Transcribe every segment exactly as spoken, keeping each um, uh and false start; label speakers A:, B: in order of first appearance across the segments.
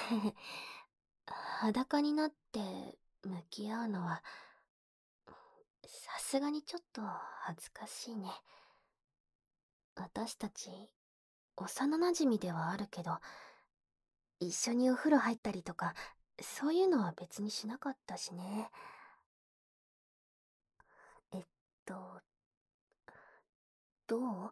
A: 裸になって向き合うのは、さすがにちょっと恥ずかしいね。私たち、幼馴染ではあるけど、一緒にお風呂入ったりとか、そういうのは別にしなかったしね。えっと、どう？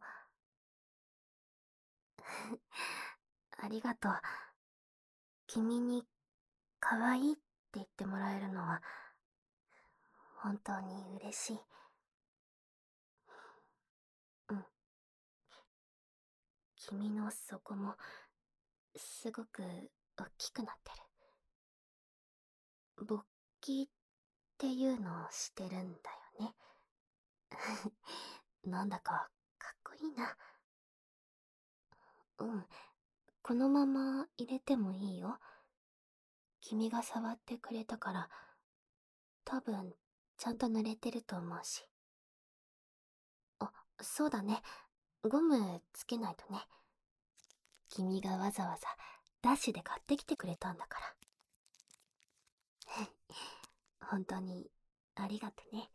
A: ありがとう。君に可愛いって言ってもらえるのは、本当に嬉しい。うん。君の底も、すごく大きくなってる。勃起っていうのをしてるんだよね。なんだかかっこいいな。うん。このまま入れてもいいよ。君が触ってくれたから、多分、ちゃんと濡れてると思うし。あ、そうだね。ゴムつけないとね。君がわざわざダッシュで買ってきてくれたんだから。本当にありがとね。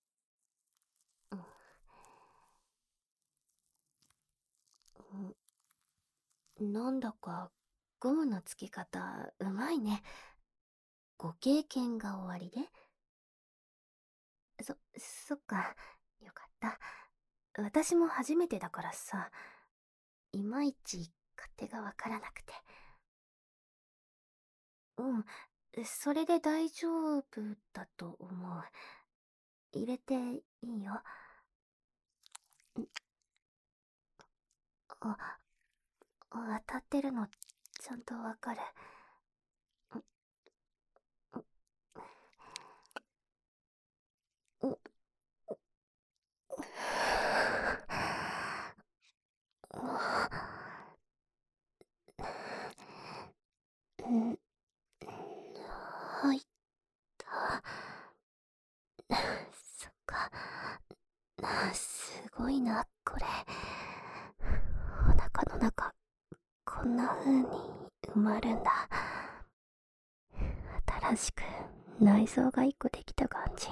A: うん、なんだかゴムのつけ方うまいね。ご経験が終わりで？そ、そっか。よかった。私も初めてだからさ、いまいち勝手がわからなくて。うん、それで大丈夫だと思う。入れていいよ。あ、当たってるのちゃんとわかる。お、うん、入った。そっか。すごいな、これ。お腹の中、こんな風に埋まるんだ。新しく内臓が一個できた感じ。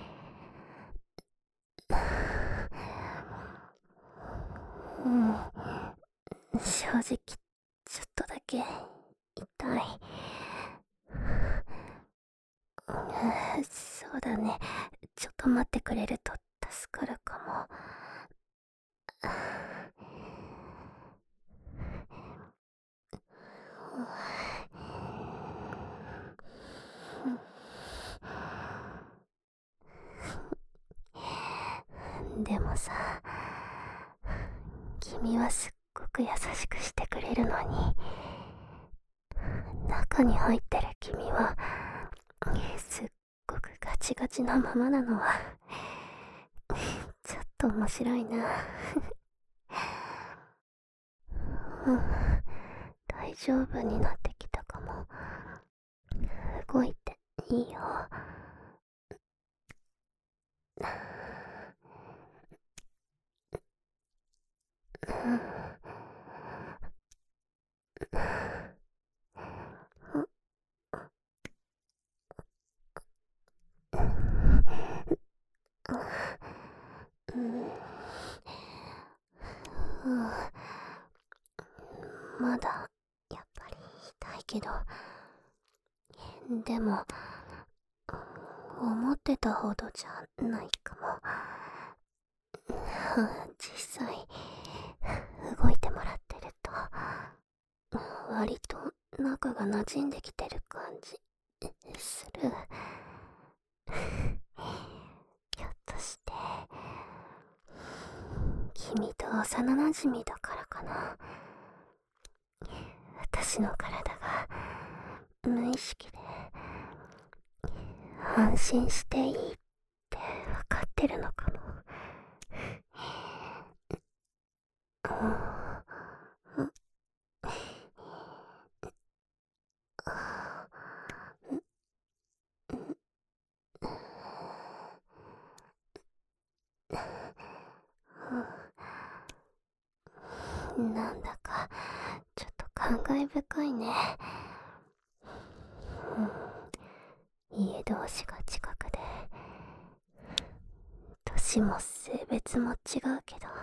A: うん、正直、ちょっとだけ痛い。そうだね。ちょっと待ってくれると助かるかも。でもさ、君はすっごく優しくしてくれるのに、中に入ってる君はすっごくガチガチなままなのはちょっと面白いな。うん、大丈夫になってきたかも。動いていいよ。うん、うん、まだやっぱり痛いけど、でも思ってたほどじゃないかも。実際動いてもらってると割と中が馴染んできてる感じする。ひょっとして君と幼馴染だからかな。私の体が無意識で安心していいって分かってるのかも。なんだかちょっと感慨深いね。 家同士が近くで、年も性別も違うけど、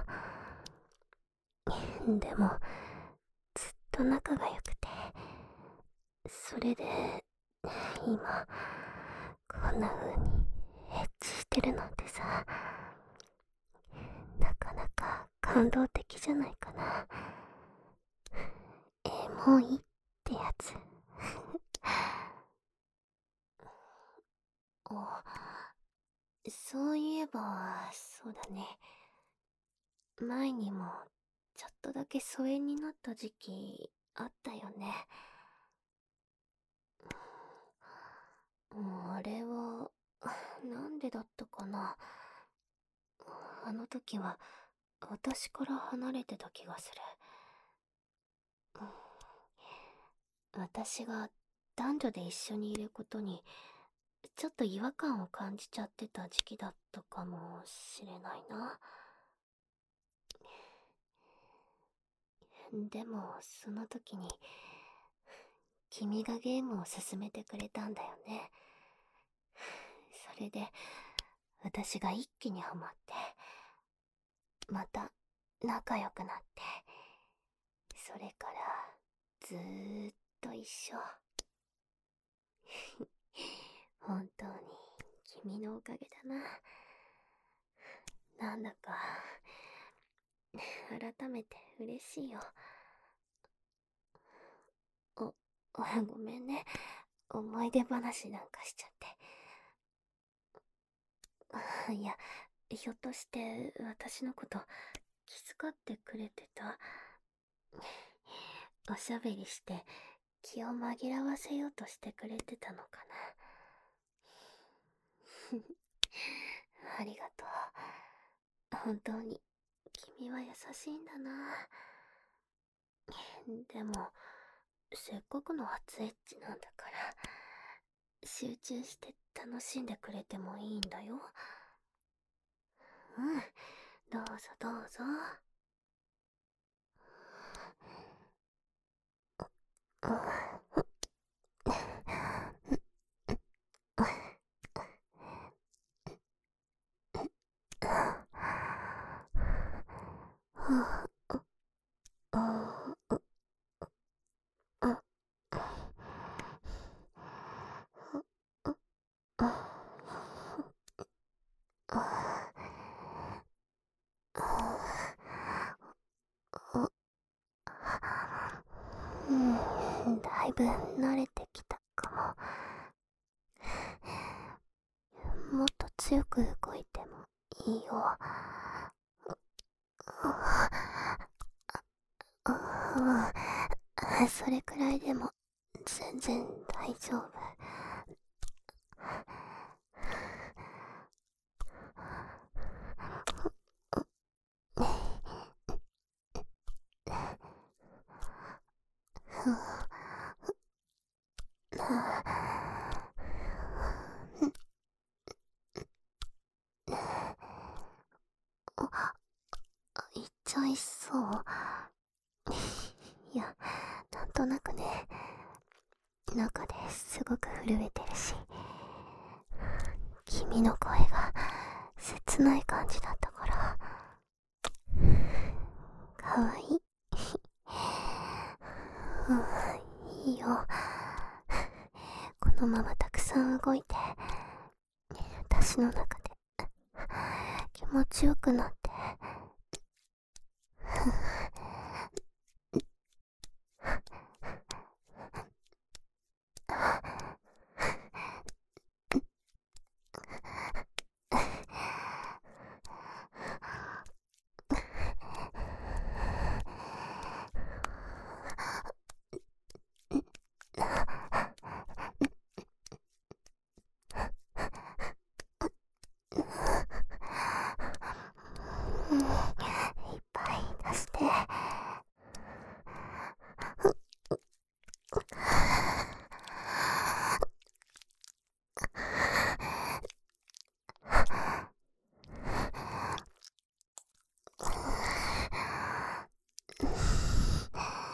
A: でもずっと仲が良くて、それで今こんな風にエッチしてるなんてさ、なかなか感動的じゃないかな。エモいってやつ。あ、そういえばそうだね。前にもちょっとだけ疎遠になった時期あったよね。あれはなんでだったかな。あの時は私から離れてた気がする。私が男女で一緒にいることにちょっと違和感を感じちゃってた時期だったかもしれないな。でもその時に君がゲームを勧めてくれたんだよね。それで私が一気にハマって、また仲良くなって、それからずーっと一緒。本当に君のおかげだな。なんだか改めて嬉しいよ。お、ごめんね。思い出話なんかしちゃって。いや、ひょっとして私のこと気遣ってくれてた？おしゃべりして気を紛らわせようとしてくれてたのかな。ありがとう。本当に君は優しいんだな。でもせっかくの初エッチなんだから、集中して楽しんでくれてもいいんだよ。うん、どうぞどうぞ。うん、だいぶ慣れてきたかも。もっと強く動いてもいいよ。うん、それくらいでも全然大丈夫。いっちゃいそう。いや、なんとなくね、中ですごく震えてるし、君の声が切ない感じだったから、かわいい。うん、いいよ。このままたくさん動いて、私の中で気持ちよくなって。うん、いっぱい出して。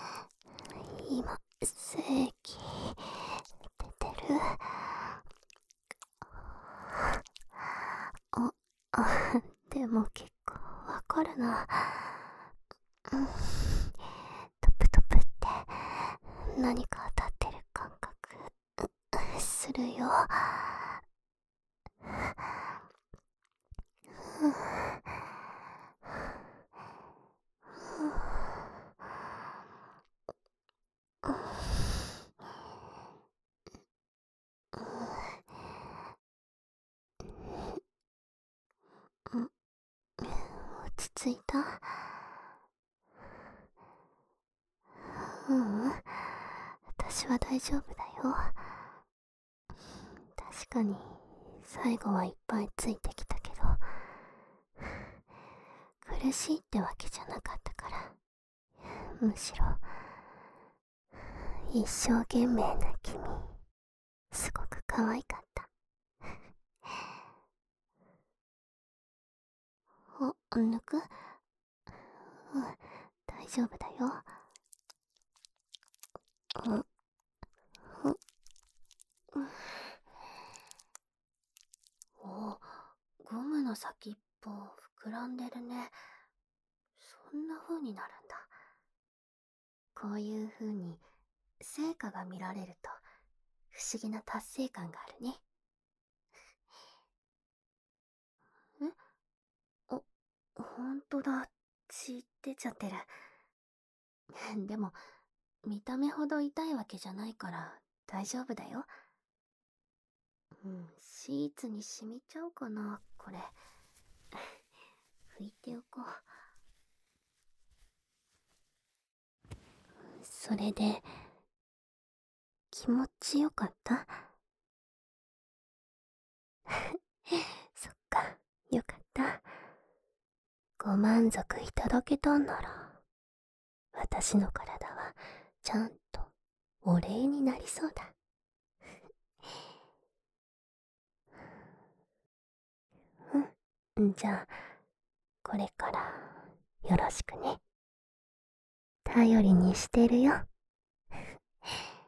A: 今、精液出てる？ も結構わかるな。うん、トプトプって何か当たってる感覚するよ。落ち着いた？ううん、私は大丈夫だよ。確かに最後はいっぱいついてきたけど、苦しいってわけじゃなかったから、むしろ一生懸命な君、すごく可愛かった。お、抜く？うん、大丈夫だよ。うん、うん、お、ゴムの先っぽ膨らんでるね。そんな風になるんだ。こういう風に成果が見られると不思議な達成感があるね。え？あ、ほんとだ。血出ちゃってる。でも、見た目ほど痛いわけじゃないから大丈夫だよ。うん、シーツに染みちゃうかな、これ。拭いておこう。それで、気持ちよかった？そっか、よかった。ご満足いただけたんなら、私の体はちゃんとお礼になりそうだ。うん、じゃあ、これからよろしくね。頼りにしてるよ。